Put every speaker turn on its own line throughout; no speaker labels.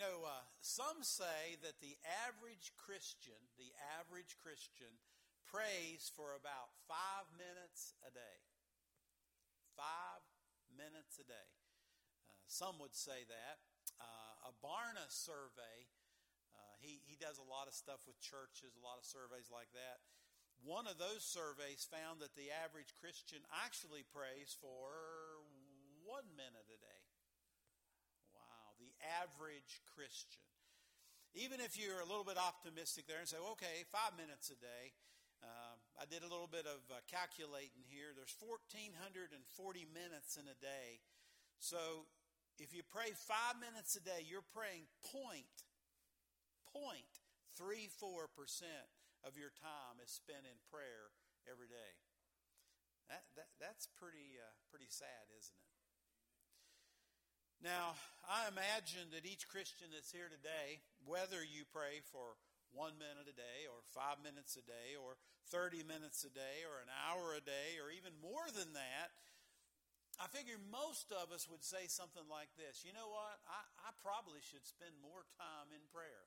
some say that the average Christian prays for about 5 minutes a day. 5 minutes a day. Some would say that. A Barna survey, he does a lot of stuff with churches, a lot of surveys like that. One of those surveys found that the average Christian actually prays for 1 minute a day. Wow, the average Christian. Even if you're a little bit optimistic there and say, okay, 5 minutes a day. I did a little bit of calculating here. There's 1,440 minutes in a day. So if you pray 5 minutes a day, you're praying 0.34% of your time is spent in prayer every day. That's pretty sad, isn't it? Now, I imagine that each Christian that's here today, whether you pray for 1 minute a day or 5 minutes a day or 30 minutes a day or an hour a day or even more than that, I figure most of us would say something like this. You know what? I probably should spend more time in prayer.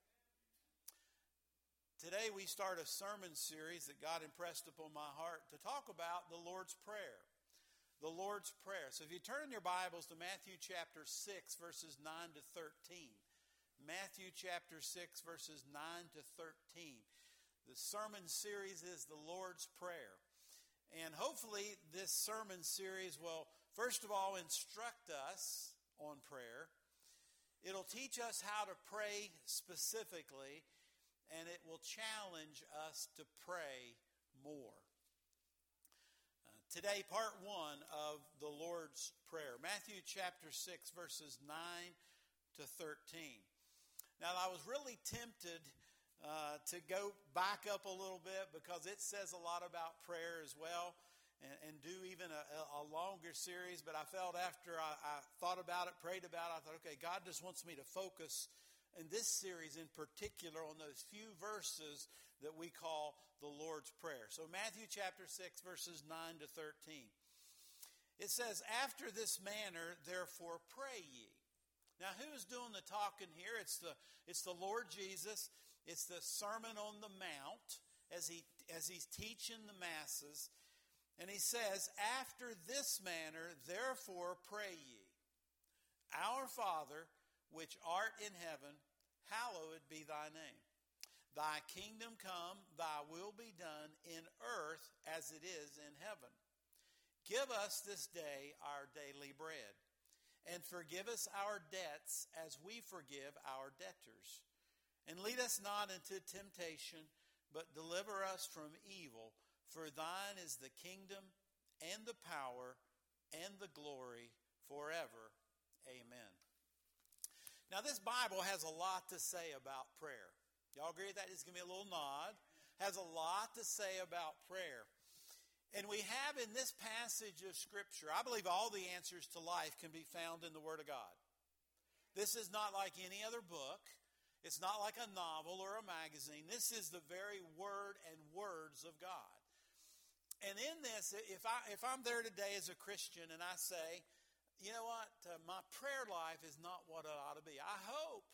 Today we start a sermon series that God impressed upon my heart to talk about the Lord's Prayer. The Lord's Prayer. So if you turn in your Bibles to Matthew chapter 6, verses 9 to 13. Matthew chapter 6, verses 9 to 13. The sermon series is the Lord's Prayer. And hopefully this sermon series will, first of all, instruct us on prayer. It'll teach us how to pray specifically, and it will challenge us to pray more. Today, part 1 of the Lord's Prayer. Matthew chapter 6, verses 9 to 13. Now, I was really tempted to go back up a little bit because it says a lot about prayer as well and do even a longer series. But I felt after I thought about it, prayed about it, I thought, okay, God just wants me to focus in this series in particular on those few verses that we call the Lord's Prayer. So Matthew chapter 6, verses 9 to 13. It says, "After this manner, therefore, pray ye." Now, who's doing the talking here? It's the Lord Jesus. It's the Sermon on the Mount as he's teaching the masses. And he says, "After this manner, therefore, pray ye. Our Father, which art in heaven, hallowed be thy name. Thy kingdom come, thy will be done in earth as it is in heaven. Give us this day our daily bread, and forgive us our debts as we forgive our debtors. And lead us not into temptation, but deliver us from evil. For thine is the kingdom and the power and the glory forever. Amen." Now, this Bible has a lot to say about prayer. Y'all agree with that? Just give me a little nod. Has a lot to say about prayer. And we have in this passage of Scripture, I believe all the answers to life can be found in the Word of God. This is not like any other book. It's not like a novel or a magazine. This is the very Word and words of God. And in this, if I'm there today as a Christian and I say, you know what, my prayer life is not what it ought to be. I hope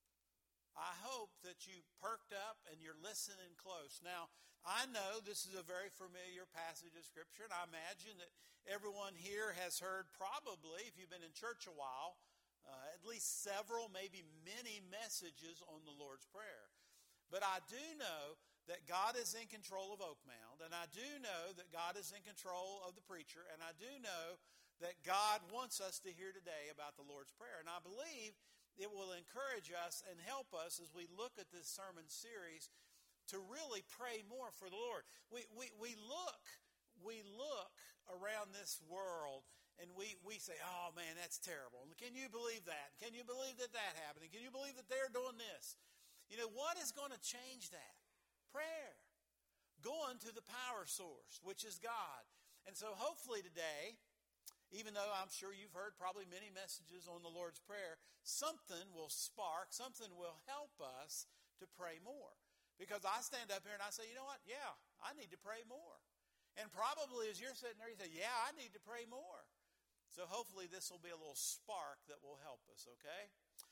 that you perked up and you're listening close. Now, I know this is a very familiar passage of Scripture, and I imagine that everyone here has heard probably, if you've been in church a while, at least several, maybe many messages on the Lord's Prayer. But I do know that God is in control of Oakmount, and I do know that God is in control of the preacher, and I do know that God wants us to hear today about the Lord's Prayer. And I believe it will encourage us and help us as we look at this sermon series to really pray more for the Lord. We look around this world and we say, oh man, that's terrible. Can you believe that? Can you believe that happened? And can you believe that they're doing this? You know, what is going to change that? Prayer. Going to the power source, which is God. And so hopefully today, even though I'm sure you've heard probably many messages on the Lord's Prayer, something will spark, something will help us to pray more. Because I stand up here and I say, you know what? Yeah, I need to pray more. And probably as you're sitting there, you say, yeah, I need to pray more. So hopefully this will be a little spark that will help us, okay?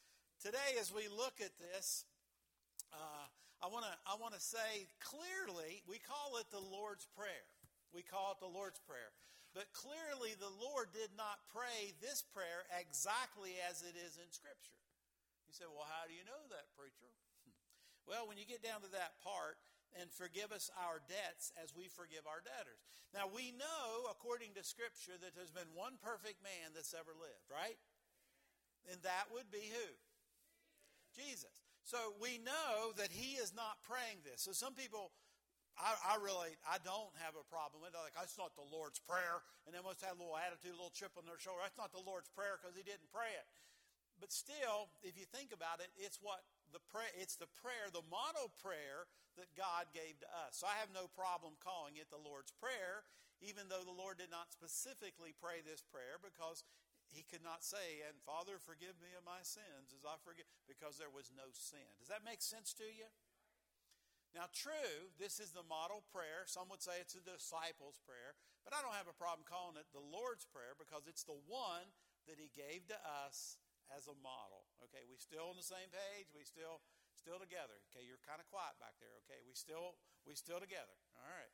today, as we look at this, I want to say clearly, we call it the Lord's Prayer. We call it the Lord's Prayer. But clearly, the Lord did not pray this prayer exactly as it is in Scripture. You say, well, how do you know that, preacher? Well, when you get down to that part, and forgive us our debts as we forgive our debtors. Now, we know, according to Scripture, that there's been one perfect man that's ever lived, right? And that would be who? Jesus. So we know that he is not praying this. So some people, I don't have a problem with it. Like, that's not the Lord's Prayer. And they must have a little attitude, a little chip on their shoulder. That's not the Lord's Prayer because he didn't pray it. But still, if you think about it, it's the prayer, the model prayer that God gave to us. So I have no problem calling it the Lord's Prayer, even though the Lord did not specifically pray this prayer, because he could not say, and Father, forgive me of my sins as I forgive, because there was no sin. Does that make sense to you? Now, true, this is the model prayer. Some would say it's the disciples' prayer, but I don't have a problem calling it the Lord's Prayer because it's the one that he gave to us as a model. Okay, we still on the same page? We still together? Okay, you're kind of quiet back there. Okay, we still together. All right.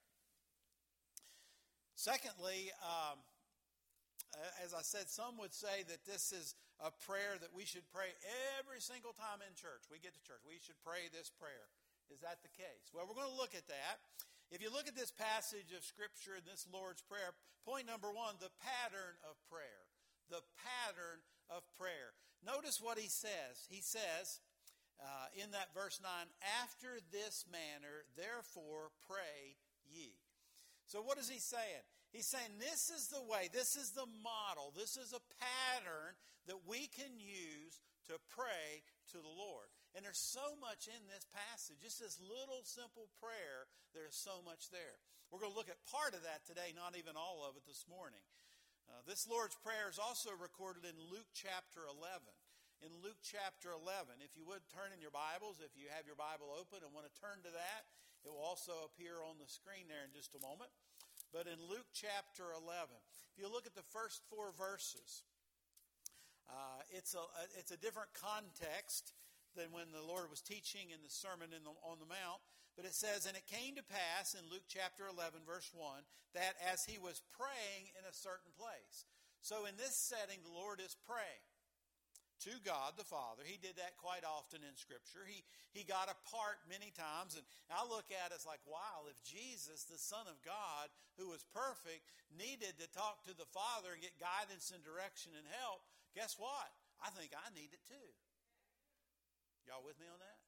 Secondly, as I said, some would say that this is a prayer that we should pray every single time in church. We get to church. We should pray this prayer. Is that the case? Well, we're going to look at that. If you look at this passage of Scripture and this Lord's Prayer, point number one, the pattern of prayer. The pattern of prayer. Notice what he says. He says in that verse 9, after this manner, therefore pray ye. So what is he saying? He's saying this is the way, this is the model, this is a pattern that we can use to pray to the Lord. And there's so much in this passage, just this little simple prayer, there's so much there. We're going to look at part of that today, not even all of it this morning. This Lord's Prayer is also recorded in Luke chapter 11. In Luke chapter 11, if you would turn in your Bibles, if you have your Bible open and want to turn to that, it will also appear on the screen there in just a moment. But in Luke chapter 11, if you look at the first 4 verses, it's a different context than when the Lord was teaching in the Sermon on the Mount. But it says, and it came to pass in Luke chapter 11, verse 1, that as he was praying in a certain place. So in this setting, the Lord is praying to God the Father. He did that quite often in Scripture. He got apart many times. And I look at it as like, wow, if Jesus, the Son of God, who was perfect, needed to talk to the Father and get guidance and direction and help, guess what? I think I need it too. Y'all with me on that?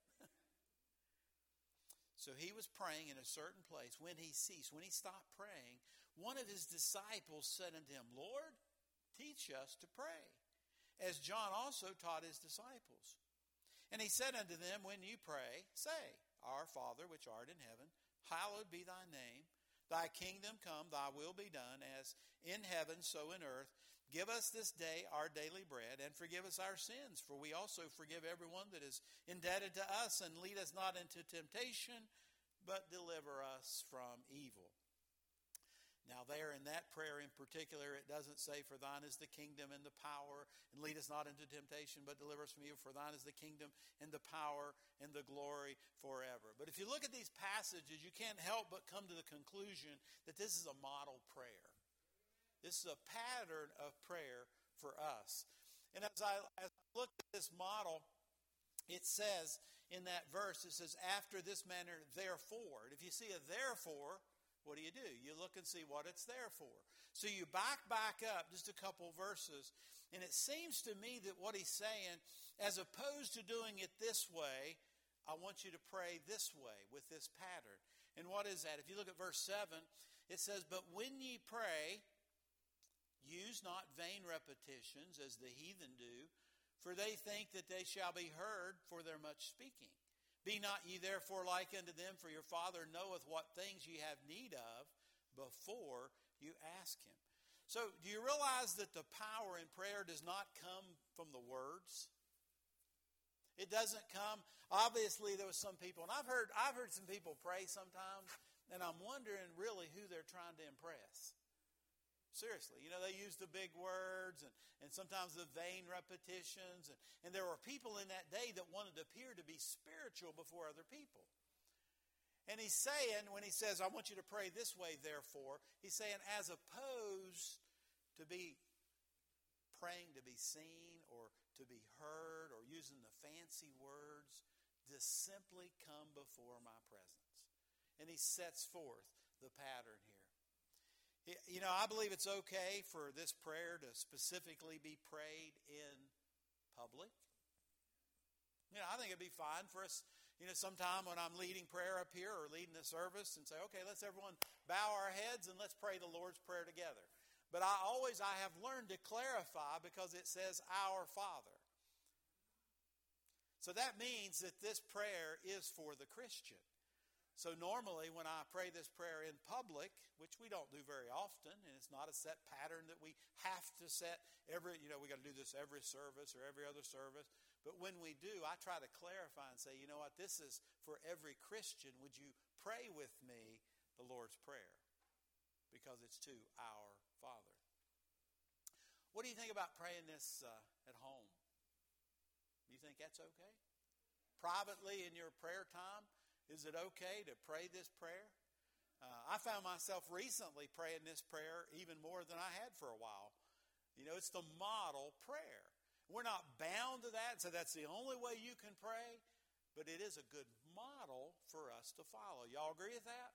So he was praying in a certain place. When he ceased, when he stopped praying, one of his disciples said unto him, Lord, teach us to pray, as John also taught his disciples. And he said unto them, when you pray, say, Our Father which art in heaven, hallowed be thy name. Thy kingdom come, thy will be done, as in heaven so in earth. Give us this day our daily bread, and forgive us our sins, for we also forgive everyone that is indebted to us, and lead us not into temptation, but deliver us from evil. Now there in that prayer in particular, it doesn't say, for thine is the kingdom and the power, and lead us not into temptation, but deliver us from evil, for thine is the kingdom and the power and the glory forever. But if you look at these passages, you can't help but come to the conclusion that this is a model prayer. This is a pattern of prayer for us. And as I look at this model, it says in that verse, it says, after this manner, therefore. And if you see a therefore, what do? You look and see what it's there for. So you back up just a couple verses, and it seems to me that what he's saying, as opposed to doing it this way, I want you to pray this way with this pattern. And what is that? If you look at verse 7, it says, but when ye pray, use not vain repetitions as the heathen do, for they think that they shall be heard for their much speaking. Be not ye therefore like unto them, for your Father knoweth what things ye have need of before you ask him. So do you realize that the power in prayer does not come from the words? It doesn't come. Obviously, there was some people, and I've heard some people pray sometimes, and I'm wondering really who they're trying to impress. Seriously. You know, they use the big words and sometimes the vain repetitions. And there were people in that day that wanted to appear to be spiritual before other people. And he's saying, when he says, I want you to pray this way, therefore, he's saying, as opposed to be praying to be seen or to be heard or using the fancy words, to simply come before my presence. And he sets forth the pattern here. You know, I believe it's okay for this prayer to specifically be prayed in public. You know, I think it'd be fine for us, you know, sometime when I'm leading prayer up here or leading the service and say, okay, let's everyone bow our heads and let's pray the Lord's Prayer together. But I have learned to clarify because it says, our Father. So that means that this prayer is for the Christian. So normally when I pray this prayer in public, which we don't do very often, and it's not a set pattern that we have to set we got to do this every service or every other service. But when we do, I try to clarify and say, you know what, this is for every Christian. Would you pray with me the Lord's Prayer? Because it's to our Father. What do you think about praying this at home? Do you think that's okay? Privately in your prayer time, is it okay to pray this prayer? I found myself recently praying this prayer even more than I had for a while. You know, it's the model prayer. We're not bound to that, so that's the only way you can pray, but it is a good model for us to follow. Y'all agree with that?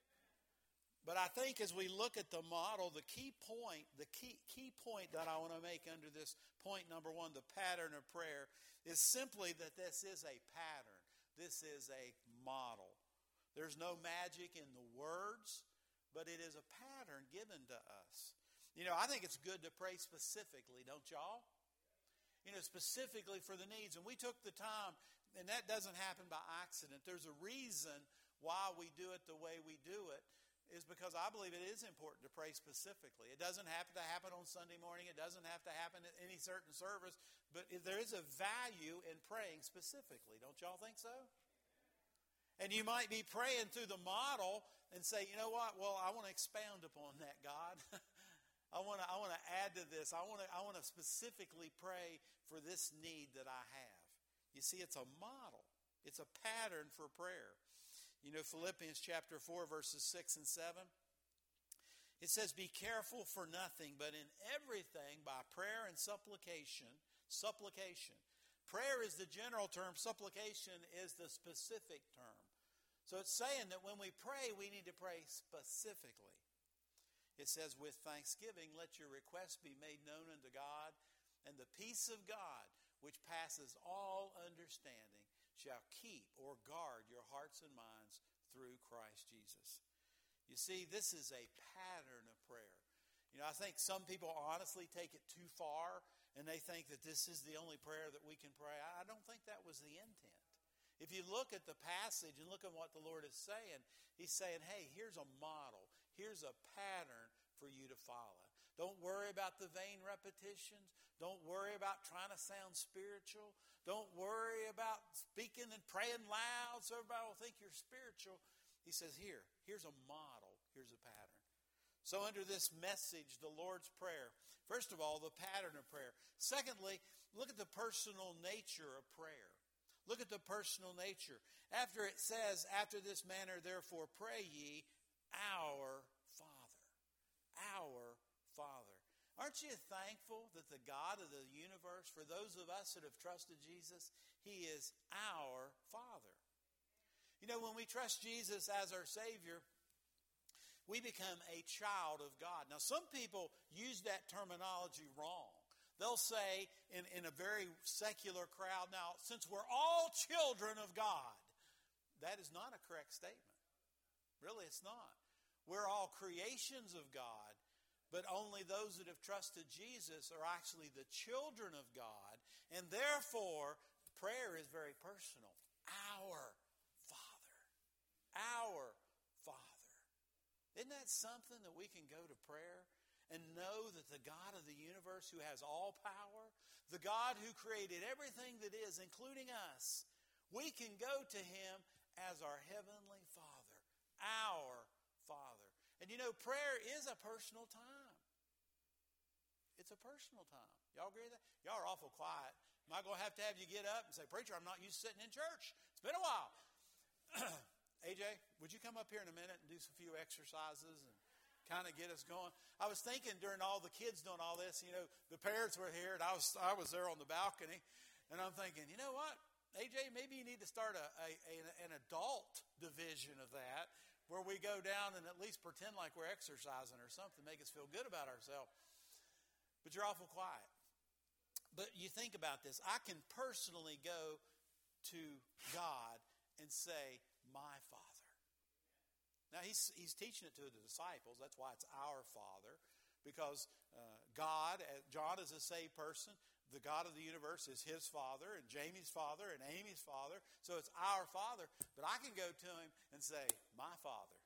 But I think as we look at the model, the key point that I want to make under this point number 1, the pattern of prayer, is simply that this is a pattern. This is a model. There's no magic in the words, but it is a pattern given to us. You know, I think it's good to pray specifically, don't y'all? You know, specifically for the needs. And we took the time, and that doesn't happen by accident. There's a reason why we do it the way we do it, is because I believe it is important to pray specifically. It doesn't have to happen on Sunday morning. It doesn't have to happen at any certain service. But there is a value in praying specifically. Don't y'all think so? And you might be praying through the model and say, you know what? Well, I want to expound upon that, God. I want to add to this. I want to specifically pray for this need that I have. You see, it's a model. It's a pattern for prayer. You know, Philippians chapter 4, verses 6 and 7. It says, be careful for nothing, but in everything by prayer and supplication. Supplication. Prayer is the general term. Supplication is the specific term. So it's saying that when we pray, we need to pray specifically. It says, with thanksgiving, let your requests be made known unto God, and the peace of God, which passes all understanding, shall keep or guard your hearts and minds through Christ Jesus. You see, this is a pattern of prayer. You know, I think some people honestly take it too far, and they think that this is the only prayer that we can pray. I don't think that was the intent. If you look at the passage and look at what the Lord is saying, He's saying, hey, here's a model. Here's a pattern for you to follow. Don't worry about the vain repetitions. Don't worry about trying to sound spiritual. Don't worry about speaking and praying loud so everybody will think you're spiritual. He says, here's a model. Here's a pattern. So under this message, the Lord's Prayer, first of all, the pattern of prayer. Secondly, look at the personal nature of prayer. Look at the personal nature. After it says, after this manner, therefore, pray ye, our Father. Our Father. Aren't you thankful that the God of the universe, for those of us that have trusted Jesus, He is our Father? You know, when we trust Jesus as our Savior, we become a child of God. Now, some people use that terminology wrong. They'll say in a very secular crowd, now, since we're all children of God, that is not a correct statement. Really, it's not. We're all creations of God, but only those that have trusted Jesus are actually the children of God, and therefore, prayer is very personal. Our Father. Our Father. Isn't that something that we can go to prayer and know that the God of the universe, who has all power, the God who created everything that is, including us, we can go to Him as our Heavenly Father, our Father. And you know, prayer is a personal time. It's a personal time. Y'all agree with that? Y'all are awful quiet. Am I going to have you get up and say, preacher, I'm not used to sitting in church. It's been a while. AJ, would you come up here in a minute and do a few exercises and kind of get us going? I was thinking during all the kids doing all this, the parents were here and I was there on the balcony, and I'm thinking, you know what, AJ, maybe you need to start an adult division of that where we go down and at least pretend like we're exercising or something, make us feel good about ourselves. But you're awful quiet. But you think about this. I can personally go to God and say, my Father. Now, he's teaching it to the disciples. That's why it's our Father. Because God, John is a saved person. The God of the universe is his Father, and Jamie's Father, and Amy's Father. So it's our Father. But I can go to him and say, my Father.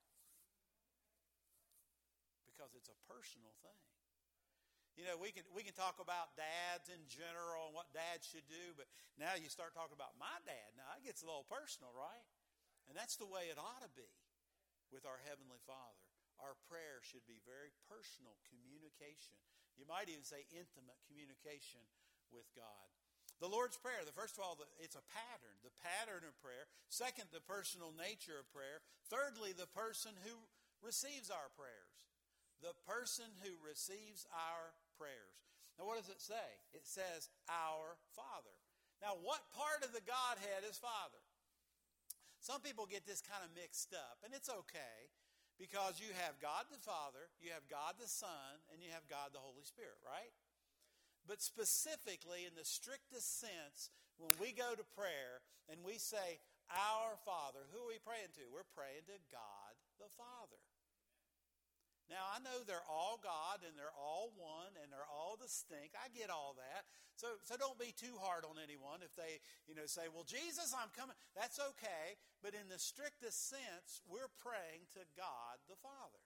Because it's a personal thing. We can talk about dads in general and what dads should do, but now you start talking about my dad. Now it gets a little personal, right? And that's the way it ought to be with our Heavenly Father. Our prayer should be very personal communication. You might even say intimate communication with God. The Lord's Prayer, first of all, it's a pattern, the pattern of prayer. Second, the personal nature of prayer. Thirdly, the person who receives our prayers. The person who receives our prayers. Now, what does it say? It says, our Father. Now, what part of the Godhead is Father? Some people get this kind of mixed up, and it's okay, because you have God the Father, you have God the Son, and you have God the Holy Spirit, right? But specifically, in the strictest sense, when we go to prayer and we say, our Father, who are we praying to? We're praying to God the Father. Now, I know they're all God, and they're all one, and they're all distinct. I get all that. So don't be too hard on anyone if they, say, well, Jesus, I'm coming. That's okay. But in the strictest sense, we're praying to God the Father.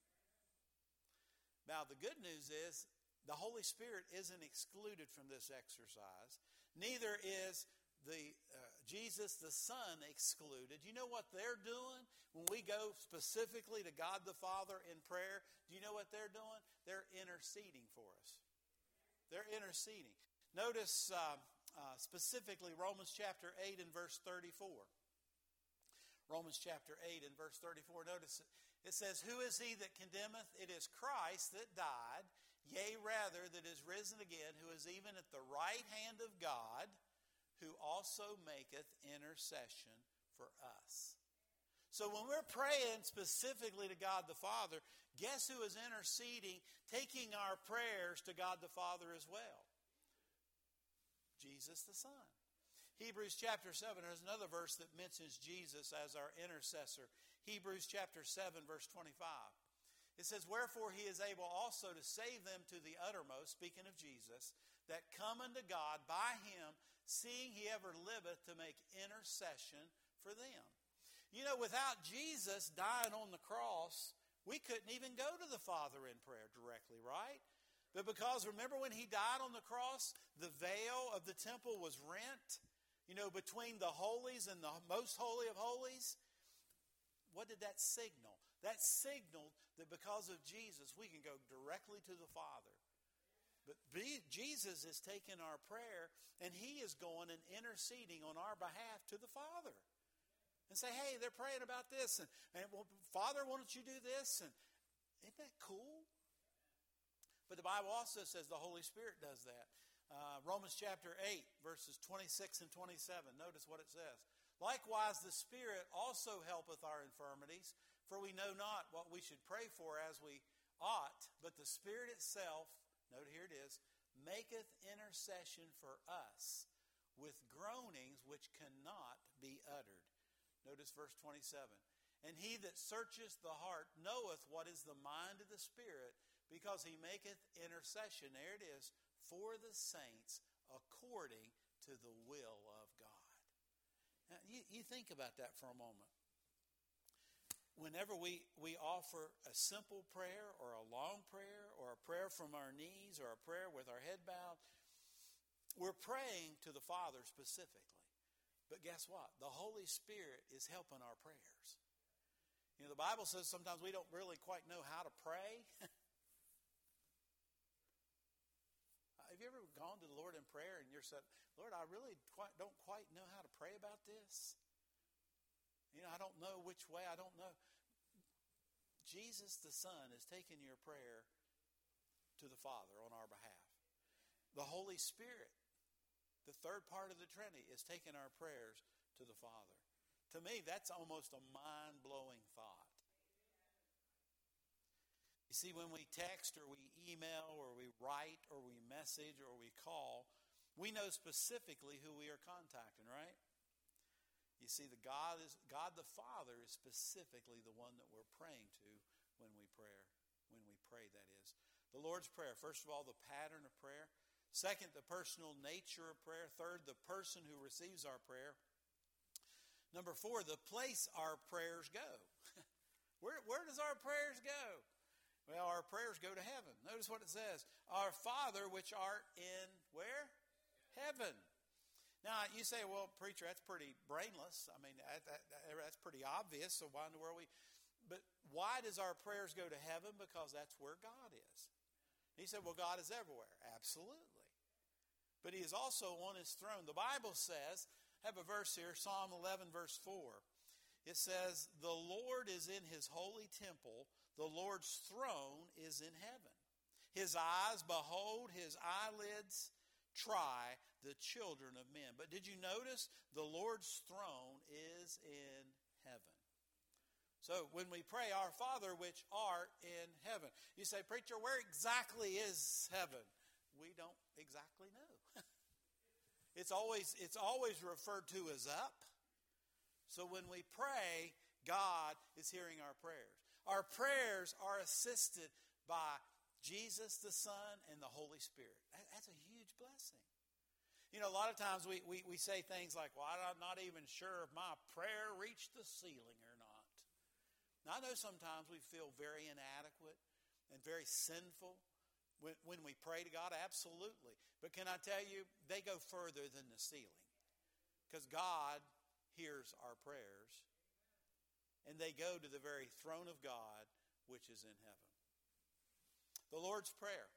Now, the good news is the Holy Spirit isn't excluded from this exercise. Neither is the Jesus the Son excluded. You know what they're doing when we go specifically to God the Father in prayer? Do you know what they're doing? They're interceding for us. They're interceding. Notice specifically Romans chapter 8 and verse 34. Romans chapter 8 and verse 34. Notice it says, who is he that condemneth? It is Christ that died, yea, rather, that is risen again, who is even at the right hand of God, who also maketh intercession for us. So when we're praying specifically to God the Father, guess who is interceding, taking our prayers to God the Father as well? Jesus the Son. Hebrews chapter 7, there's another verse that mentions Jesus as our intercessor. Hebrews chapter 7, verse 25. It says, wherefore he is able also to save them to the uttermost, speaking of Jesus, that come unto God by him, seeing he ever liveth to make intercession for them. Without Jesus dying on the cross, we couldn't even go to the Father in prayer directly, right? But because, remember when he died on the cross, the veil of the temple was rent, between the holies and the most holy of holies. What did that signal? That signaled that because of Jesus, we can go directly to the Father. But Jesus is taking our prayer, and he is going and interceding on our behalf to the Father. And say, hey, they're praying about this. And well, Father, why don't you do this? And isn't that cool? But the Bible also says the Holy Spirit does that. Romans chapter 8, verses 26 and 27. Notice what it says. Likewise, the Spirit also helpeth our infirmities, for we know not what we should pray for as we ought, but the Spirit itself, note here it is, maketh intercession for us with groanings which cannot be uttered. Notice verse 27. And he that searcheth the heart knoweth what is the mind of the Spirit, because he maketh intercession, there it is, for the saints according to the will of God. Now, you think about that for a moment. Whenever we offer a simple prayer or a long prayer or a prayer from our knees or a prayer with our head bowed, we're praying to the Father specifically. But guess what? The Holy Spirit is helping our prayers. The Bible says sometimes we don't really quite know how to pray. Have you ever gone to the Lord in prayer and you're said, Lord, I really don't quite know how to pray about this. I don't know which way. I don't know. Jesus the Son is taking your prayer to the Father on our behalf. The Holy Spirit, the third part of the Trinity, is taking our prayers to the Father. To me, that's almost a mind-blowing thought. You see, when we text or we email or we write or we message or we call, we know specifically who we are contacting, right? You see, God the Father is specifically the one that we're praying to when we pray, that is. The Lord's Prayer, first of all, the pattern of prayer. Second, the personal nature of prayer. Third, the person who receives our prayer. Number 4, the place our prayers go. Where does our prayers go? Well, our prayers go to heaven. Notice what it says. Our Father, which art in where? Heaven. Now, you say, well, preacher, that's pretty brainless. I mean, that's pretty obvious. So why in the world But why does our prayers go to heaven? Because that's where God is. He said, well, God is everywhere. Absolutely. But he is also on his throne. The Bible says, I have a verse here, Psalm 11, verse 4. It says, the Lord is in his holy temple. The Lord's throne is in heaven. His eyes behold, his eyelids try the children of men. But did you notice the Lord's throne is in heaven? So when we pray, our Father which art in heaven. You say, preacher, where exactly is heaven? We don't exactly know. It's always referred to as up. So when we pray, God is hearing our prayers. Our prayers are assisted by Jesus the Son and the Holy Spirit. That's a huge blessing. A lot of times we say things like, well, I'm not even sure if my prayer reached the ceiling or not. Now, I know sometimes we feel very inadequate and very sinful when we pray to God. Absolutely. But can I tell you, they go further than the ceiling. Because God hears our prayers. And they go to the very throne of God, which is in heaven. The Lord's Prayer.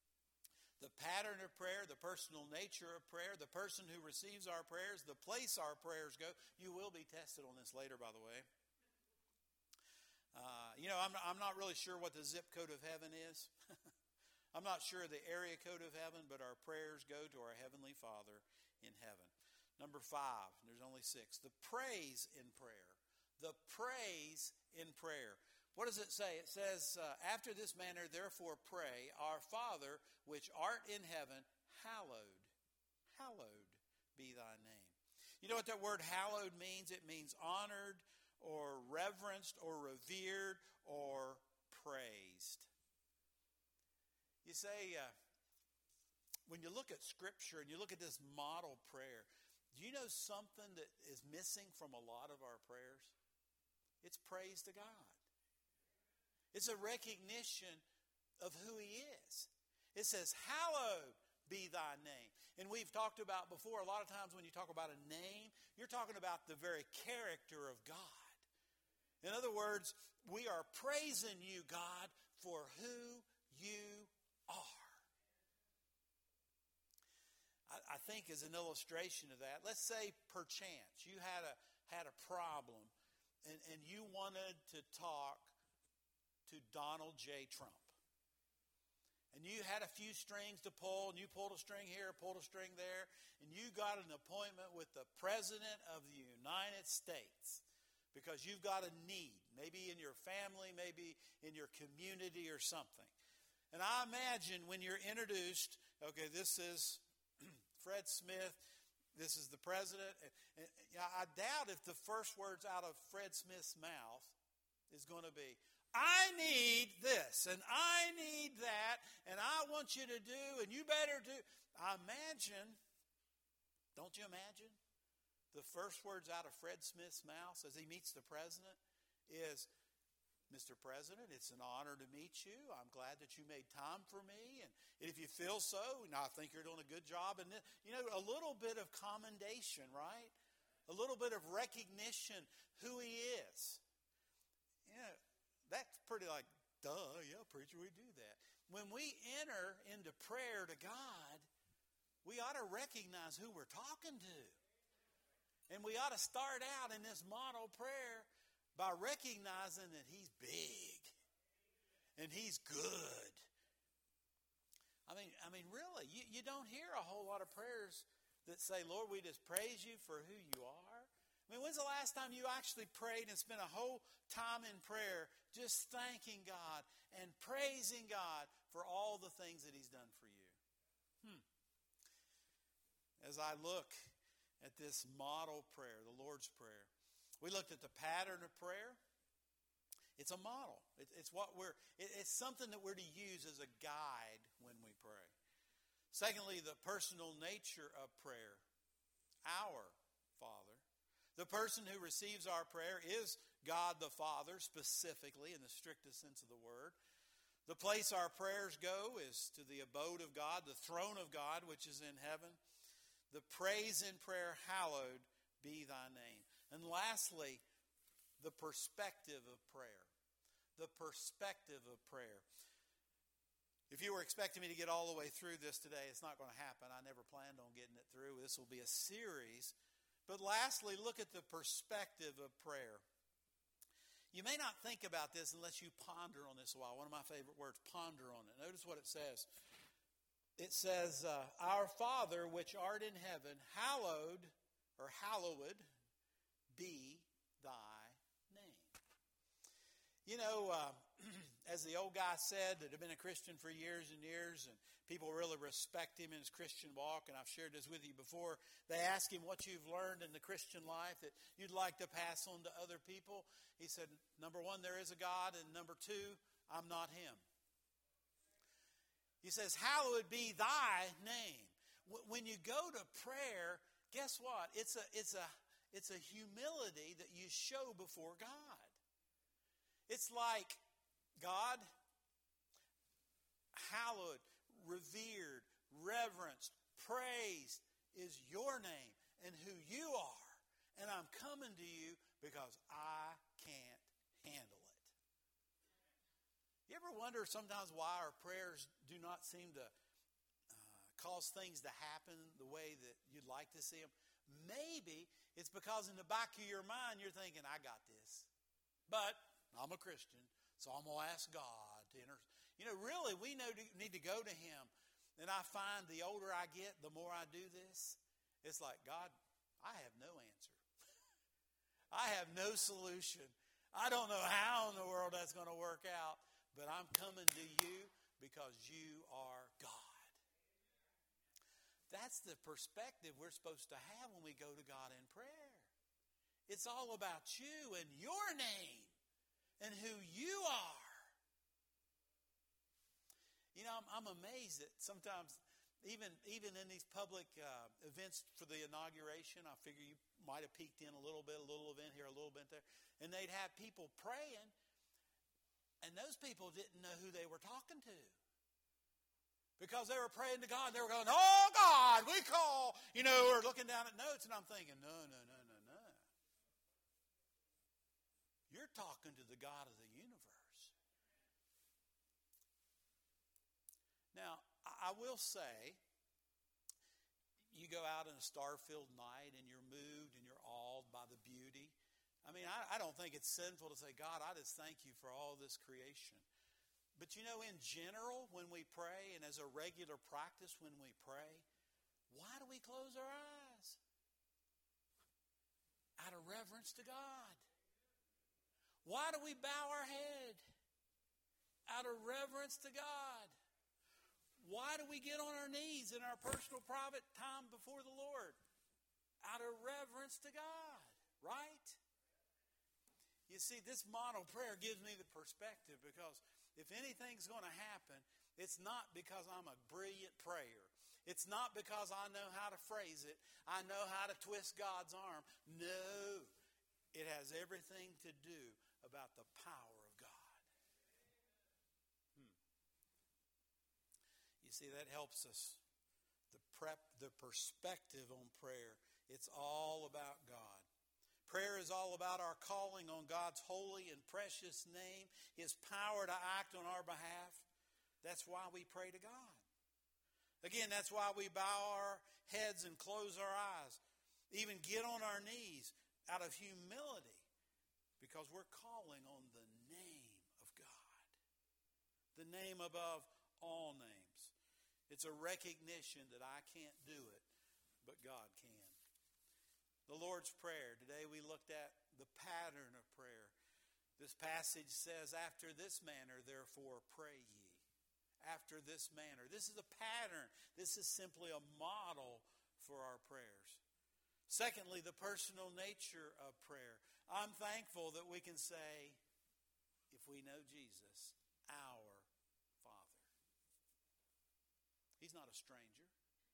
The pattern of prayer, the personal nature of prayer, the person who receives our prayers, the place our prayers go. You will be tested on this later, by the way. I'm not really sure what the zip code of heaven is. I'm not sure the area code of heaven, but our prayers go to our Heavenly Father in heaven. Number 5, there's only 6. The praise in prayer. The praise in prayer. What does it say? It says, after this manner, therefore pray, our Father, which art in heaven, hallowed be thy name. You know what that word hallowed means? It means honored or reverenced or revered or praised. You say, when you look at Scripture and you look at this model prayer, do you know something that is missing from a lot of our prayers? It's praise to God. It's a recognition of who he is. It says, hallowed be thy name. And we've talked about before, a lot of times when you talk about a name, you're talking about the very character of God. In other words, we are praising you, God, for who you are. I think as an illustration of that, let's say perchance you had a problem and you wanted to talk to Donald J. Trump. And you had a few strings to pull, and you pulled a string here, pulled a string there, and you got an appointment with the President of the United States because you've got a need, maybe in your family, maybe in your community or something. And I imagine when you're introduced, okay, this is Fred Smith, this is the President. And I doubt if the first words out of Fred Smith's mouth is going to be, I need this, and I need that, and I want you to do, and you better do. I imagine, don't you imagine, the first words out of Fred Smith's mouth as he meets the President is, Mr. President, it's an honor to meet you. I'm glad that you made time for me, and if you feel so, I think you're doing a good job. And, a little bit of commendation, right? A little bit of recognition who he is. That's pretty duh, yeah, preacher, we do that. When we enter into prayer to God, we ought to recognize who we're talking to. And we ought to start out in this model prayer by recognizing that He's big and He's good. I mean, really, you don't hear a whole lot of prayers that say, Lord, we just praise you for who you are. I mean, when's the last time you actually prayed and spent a whole time in prayer just thanking God and praising God for all the things that He's done for you? As I look at this model prayer, the Lord's Prayer, we looked at the pattern of prayer. It's a model. It's something that we're to use as a guide when we pray. Secondly, the personal nature of prayer. Our Father. The person who receives our prayer is God the Father, specifically in the strictest sense of the word. The place our prayers go is to the abode of God, the throne of God, which is in heaven. The praise in prayer, hallowed be thy name. And lastly, the perspective of prayer. The perspective of prayer. If you were expecting me to get all the way through this today, it's not going to happen. I never planned on getting it through. This will be a series. But lastly, look at the perspective of prayer. You may not think about this unless you ponder on this a while. One of my favorite words, ponder on it. Notice what it says. It says, Our Father, which art in heaven, hallowed be thy name. You know, as the old guy said that had been a Christian for years and years, and people really respect him in his Christian walk, and I've shared this with you before. They ask him what you've learned in the Christian life that you'd like to pass on to other people. He said, number one, there is a God, and number two, I'm not Him. He says, hallowed be thy name. When you go to prayer, guess what? It's a humility that you show before God. It's like, God, hallowed, revered, reverenced, praised is your name and who you are. And I'm coming to you because I can't handle it. You ever wonder sometimes why our prayers do not seem to cause things to happen the way that you'd like to see them? Maybe it's because in the back of your mind you're thinking, I got this. But I'm a Christian, so I'm going to ask God to enter. You know, really, we need to go to Him. And I find the older I get, the more I do this. It's like, God, I have no answer. I have no solution. I don't know how in the world that's going to work out, but I'm coming to you because you are God. That's the perspective we're supposed to have when we go to God in prayer. It's all about you and your name and who you are. You know, I'm amazed that sometimes, even in these public events for the inauguration, I figure you might have peeked in a little event here, a little bit there, and they'd have people praying, and those people didn't know who they were talking to. Because they were praying to God, they were going, oh God, we call, or looking down at notes, and I'm thinking, no. You're talking to the God of the universe. Now, I will say, you go out on a star-filled night and you're moved and you're awed by the beauty. I mean, I don't think it's sinful to say, God, I just thank you for all this creation. But in general, when we pray and as a regular practice when we pray, why do we close our eyes? Out of reverence to God. Why do we bow our head? Out of reverence to God. Why do we get on our knees in our personal private time before the Lord? Out of reverence to God, right? You see, this model prayer gives me the perspective because if anything's going to happen, it's not because I'm a brilliant prayer. It's not because I know how to phrase it. I know how to twist God's arm. No, it has everything to do about the power of God. You see, that helps us. The perspective on prayer. It's all about God. Prayer is all about our calling on God's holy and precious name, His power to act on our behalf. That's why we pray to God. Again, that's why we bow our heads and close our eyes, even get on our knees out of humility, because we're calling on the name of God, the name above all names. It's a recognition that I can't do it, but God can. The Lord's Prayer. Today we looked at the pattern of prayer. This passage says, after this manner, therefore, pray ye. After this manner. This is a pattern. This is simply a model for our prayers. Secondly, the personal nature of prayer. I'm thankful that we can say, if we know Jesus, our Father. He's not a stranger.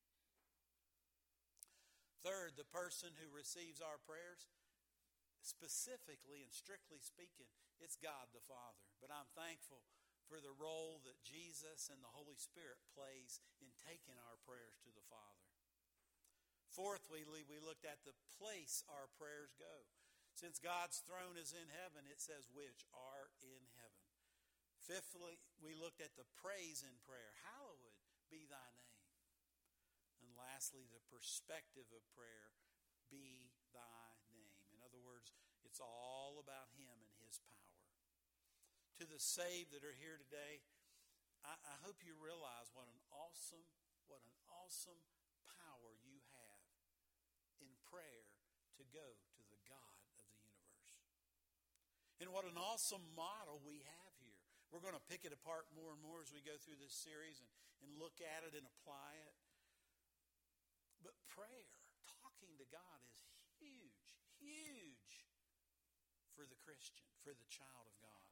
Third, the person who receives our prayers, specifically and strictly speaking, it's God the Father. But I'm thankful for the role that Jesus and the Holy Spirit plays in taking our prayers to the Father. Fourthly, we looked at the place our prayers go. Since God's throne is in heaven, it says, which art in heaven. Fifthly, we looked at the praise in prayer. Hallowed be thy name. And lastly, the perspective of prayer, be thy name. In other words, it's all about Him and His power. To the saved that are here today, I hope you realize what an awesome power you have in prayer to go to the God of the universe. And what an awesome model we have here. We're going to pick it apart more and more as we go through this series and look at it and apply it. But prayer, talking to God, is huge for the Christian, for the child of God.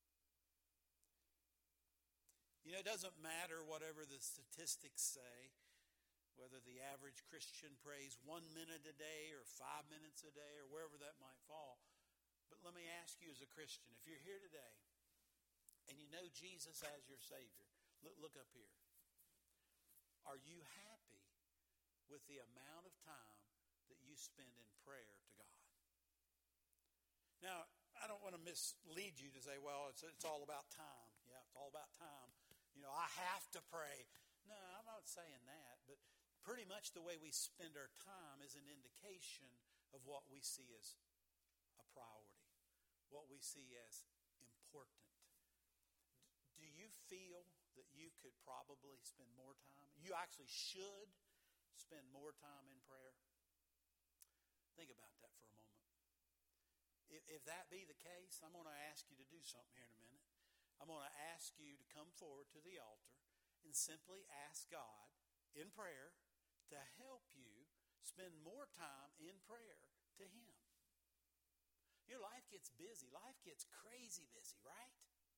You know, it doesn't matter whatever the statistics say, whether the average Christian prays 1 minute a day or 5 minutes a day or wherever that might fall. But let me ask you as a Christian, if you're here today and you know Jesus as your Savior, look up here. Are you happy with the amount of time that you spend in prayer to God? Now, I don't want to mislead you to say, well, it's all about time. Yeah, it's all about time. You know, I have to pray. No, I'm not saying that. But pretty much the way we spend our time is an indication of what we see as a priority, what we see as important. Do you feel that you could probably spend more time? You actually should spend more time in prayer? Think about that for a moment. If that be the case, I'm going to ask you to do something here in a minute. I'm going to ask you to come forward to the altar and simply ask God in prayer to help you spend more time in prayer to Him. Your life gets busy. Life gets crazy busy, right?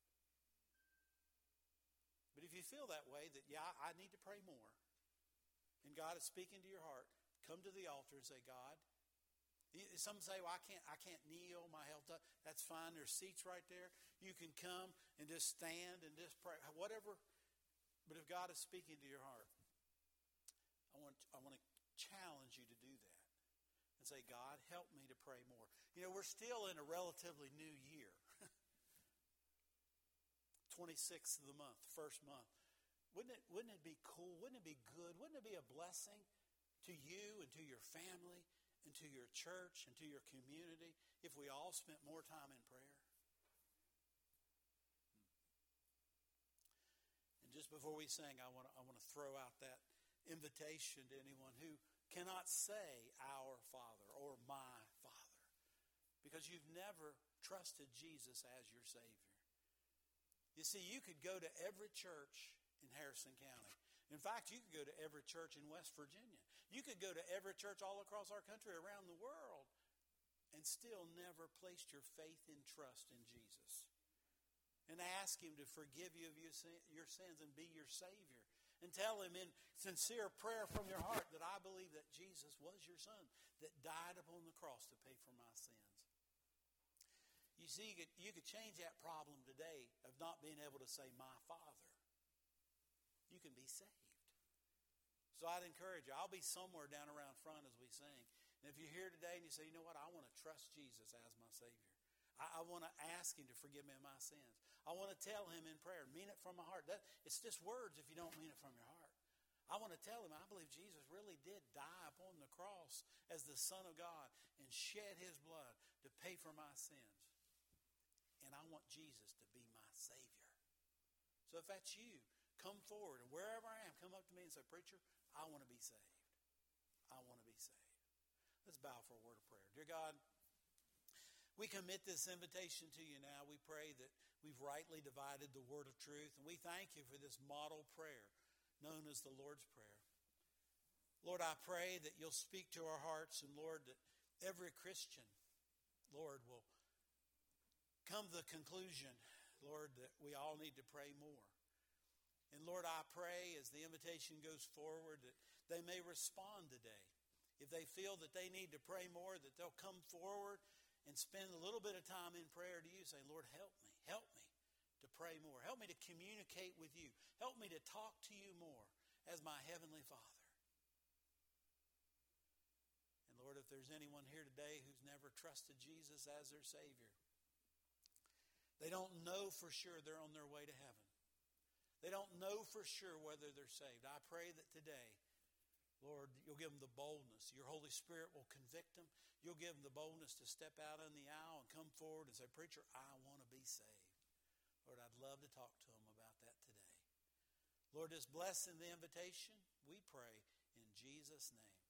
But if you feel that way, that, yeah, I need to pray more, and God is speaking to your heart, come to the altar and say, God, some say, well, I can't kneel, my health, that's fine. There's seats right there. You can come and just stand and just pray, whatever. But if God is speaking to your heart, I want to challenge you to do that and say, God, help me to pray more. You know, we're still in a relatively new year. 26th of the month, first month. Wouldn't it be cool? Wouldn't it be good? Wouldn't it be a blessing to you and to your family and to your church and to your community if we all spent more time in prayer? And just before we sing, I want to throw out that invitation to anyone who cannot say our Father or my Father because you've never trusted Jesus as your Savior. You see, you could go to every church in Harrison County. In fact, you could go to every church in West Virginia. You could go to every church all across our country, around the world, and still never placed your faith and trust in Jesus. And ask Him to forgive you of your sins and be your Savior. And tell Him in sincere prayer from your heart that I believe that Jesus was your Son, that died upon the cross to pay for my sins. You see, you could change that problem today of not being able to say, my Father. You can be saved. So I'd encourage you. I'll be somewhere down around front as we sing. And if you're here today and you say, you know what, I want to trust Jesus as my Savior. I want to ask Him to forgive me of my sins. I want to tell Him in prayer, mean it from my heart. It's just words if you don't mean it from your heart. I want to tell him I believe Jesus really did die upon the cross as the Son of God and shed his blood to pay for my sins. And I want Jesus to be my Savior. So if that's you, come forward, and wherever I am, come up to me and say, preacher, I want to be saved. I want to be saved. Let's bow for a word of prayer. Dear God, we commit this invitation to you now. We pray that we've rightly divided the word of truth, and we thank you for this model prayer known as the Lord's Prayer. Lord, I pray that you'll speak to our hearts, and Lord, that every Christian, Lord, will come to the conclusion, Lord, that we all need to pray more. And Lord, I pray as the invitation goes forward that they may respond today. If they feel that they need to pray more, that they'll come forward and spend a little bit of time in prayer to you, saying, Lord, help me to pray more. Help me to communicate with you. Help me to talk to you more as my Heavenly Father. And Lord, if there's anyone here today who's never trusted Jesus as their Savior, they don't know for sure they're on their way to heaven. They don't know for sure whether they're saved. I pray that today, Lord, you'll give them the boldness. Your Holy Spirit will convict them. You'll give them the boldness to step out in the aisle and come forward and say, preacher, I want to be saved. Lord, I'd love to talk to them about that today. Lord, just bless in the invitation, we pray in Jesus' name.